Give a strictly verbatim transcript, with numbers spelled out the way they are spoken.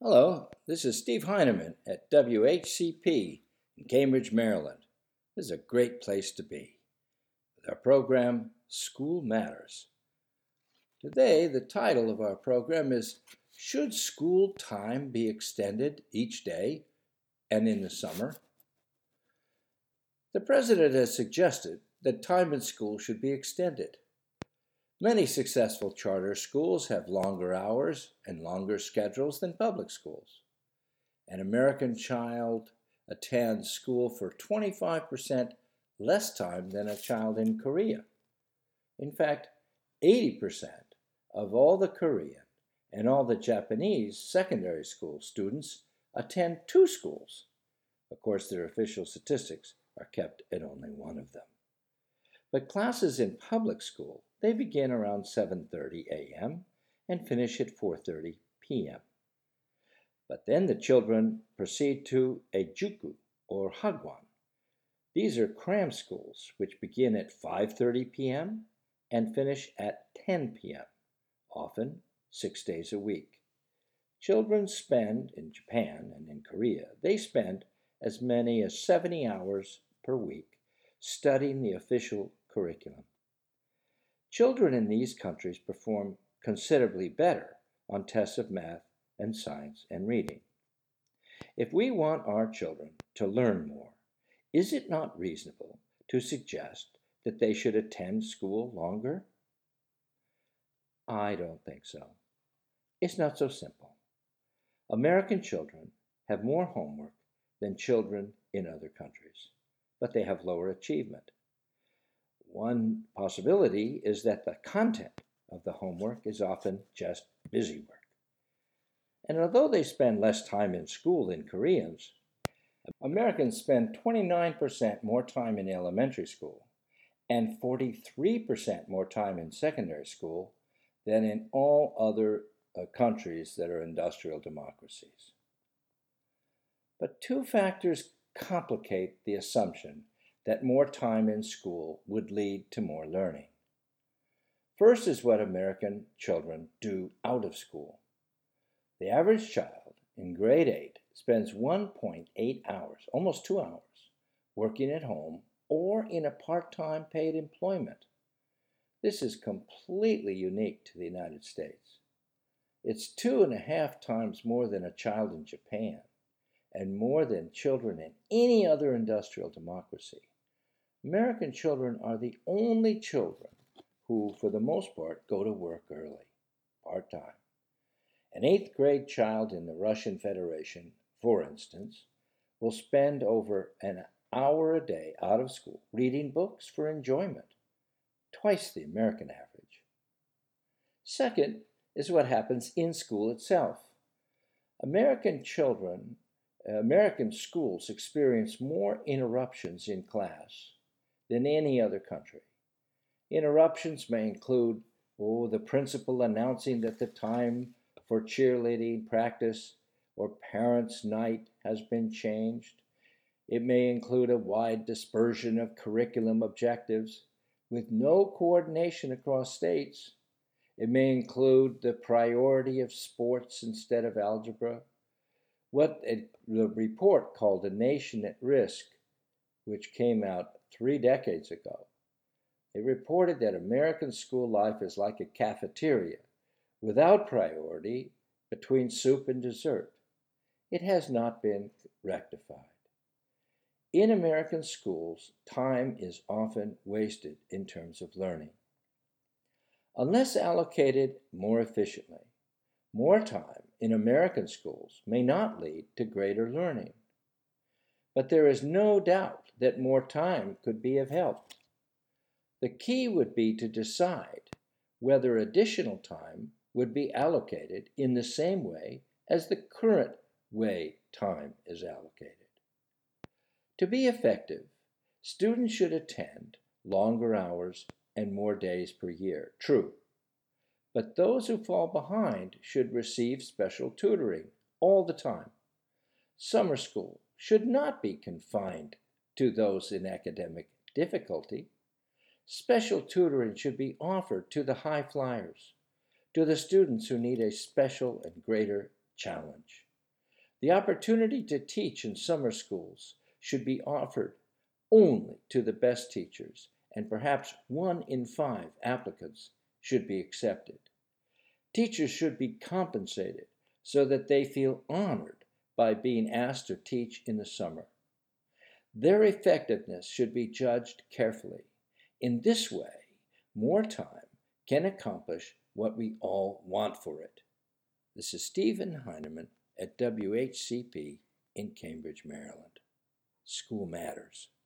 Hello, this is Steve Heineman at W H C P in Cambridge, Maryland. This is a great place to be. With our program, School Matters. Today, the title of our program is Should School Time Be Extended Each Day and in the Summer? The President has suggested that time in school should be extended. Many successful charter schools have longer hours and longer schedules than public schools. An American child attends school for twenty-five percent less time than a child in Korea. In fact, eighty percent of all the Korean and all the Japanese secondary school students attend two schools. Of course, their official statistics are kept at only one of them. But classes in public school, they begin around seven thirty a.m. and finish at four thirty p.m. But then the children proceed to a juku or hagwon. These are cram schools which begin at five thirty p.m. and finish at ten p.m., often six days a week. Children spend, in Japan and in Korea, they spend as many as seventy hours per week studying the official curriculum. Children in these countries perform considerably better on tests of math and science and reading. If we want our children to learn more, is it not reasonable to suggest that they should attend school longer? I don't think so. It's not so simple. American children have more homework than children in other countries, but they have lower achievement. One possibility is that the content of the homework is often just busy work. And although they spend less time in school than Koreans, Americans spend twenty-nine percent more time in elementary school and forty-three percent more time in secondary school than in all other uh, countries that are industrial democracies. But two factors complicate the assumption that more time in school would lead to more learning. First is what American children do out of school. The average child in grade eight spends one point eight hours, almost two hours, working at home or in a part-time paid employment. This is completely unique to the United States. It's two and a half times more than a child in Japan and more than children in any other industrial democracy. American children are the only children who, for the most part, go to work early, part-time. An eighth grade child in the Russian Federation, for instance, will spend over an hour a day out of school reading books for enjoyment, twice the American average. Second is what happens in school itself. American children, American schools experience more interruptions in class than any other country. Interruptions may include, oh, the principal announcing that the time for cheerleading practice or parents' night has been changed. It may include a wide dispersion of curriculum objectives with no coordination across states. It may include the priority of sports instead of algebra. What a, the report called A Nation at Risk, which came out three decades ago, it reported that American school life is like a cafeteria without priority between soup and dessert. It has not been rectified. In American schools, time is often wasted in terms of learning. Unless allocated more efficiently, more time in American schools may not lead to greater learning. But there is no doubt that more time could be of help. The key would be to decide whether additional time would be allocated in the same way as the current way time is allocated. To be effective, students should attend longer hours and more days per year, true. But those who fall behind should receive special tutoring all the time. Summer school should not be confined to those in academic difficulty. Special tutoring should be offered to the high flyers, to the students who need a special and greater challenge. The opportunity to teach in summer schools should be offered only to the best teachers, and perhaps one in five applicants should be accepted. Teachers should be compensated so that they feel honored by being asked to teach in the summer. Their effectiveness should be judged carefully. In this way, more time can accomplish what we all want for it. This is Stephen Heineman at W H C P in Cambridge, Maryland. School matters.